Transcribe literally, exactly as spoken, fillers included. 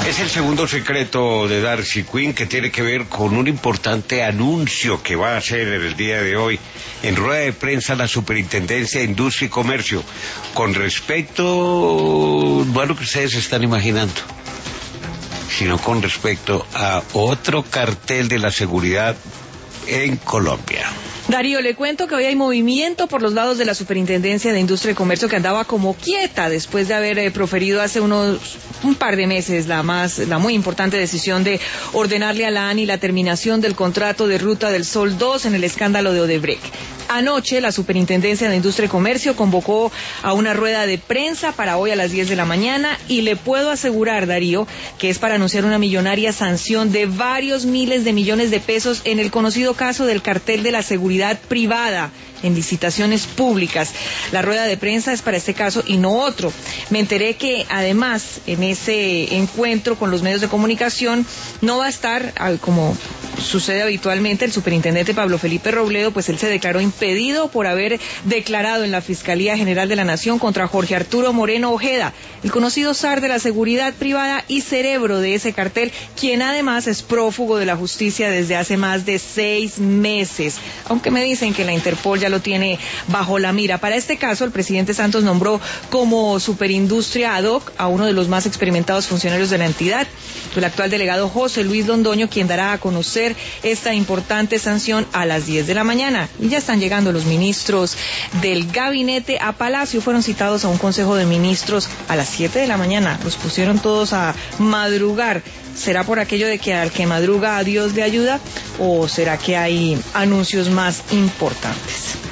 Es el segundo secreto de Darcy Quinn, que tiene que ver con un importante anuncio que va a hacer en el día de hoy en rueda de prensa la Superintendencia de Industria y Comercio con respecto, no a lo que ustedes se están imaginando, sino con respecto a otro cartel de la seguridad en Colombia. Darío, le cuento que hoy hay movimiento por los lados de la Superintendencia de Industria y Comercio, que andaba como quieta después de haber eh, proferido hace unos un par de meses la más la muy importante decisión de ordenarle a la ANI la terminación del contrato de Ruta del Sol dos en el escándalo de Odebrecht. Anoche la Superintendencia de Industria y Comercio convocó a una rueda de prensa para hoy a las diez de la mañana y le puedo asegurar, Darío, que es para anunciar una millonaria sanción de varios miles de millones de pesos en el conocido caso del cartel de la seguridad privada en licitaciones públicas. La rueda de prensa es para este caso y no otro. Me enteré que además en ese encuentro con los medios de comunicación no va a estar, como sucede habitualmente, el superintendente Pablo Felipe Robledo, pues él se declaró impedido por haber declarado en la Fiscalía General de la Nación contra Jorge Arturo Moreno Ojeda, el conocido zar de la seguridad privada y cerebro de ese cartel, quien además es prófugo de la justicia desde hace más de seis meses, aunque me dicen que la Interpol ya lo tiene bajo la mira. Para este caso, el presidente Santos nombró como superindustria ad hoc a uno de los más experimentados funcionarios de la entidad, el actual delegado José Luis Londoño, quien dará a conocer esta importante sanción a las diez de la mañana. Y ya están llegando los ministros del gabinete a Palacio. Fueron citados a un consejo de ministros a las siete de la mañana. Los pusieron todos a madrugar. ¿Será por aquello de que al que madruga a Dios le ayuda? ¿O será que hay anuncios más importantes?